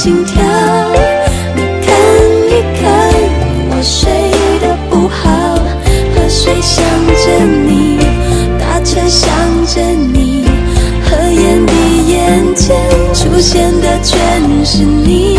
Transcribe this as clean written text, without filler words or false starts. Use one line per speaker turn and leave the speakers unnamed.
心跳。你看一看我睡得不好，河水想着你，大车想着你，合眼的眼前出现的全是你。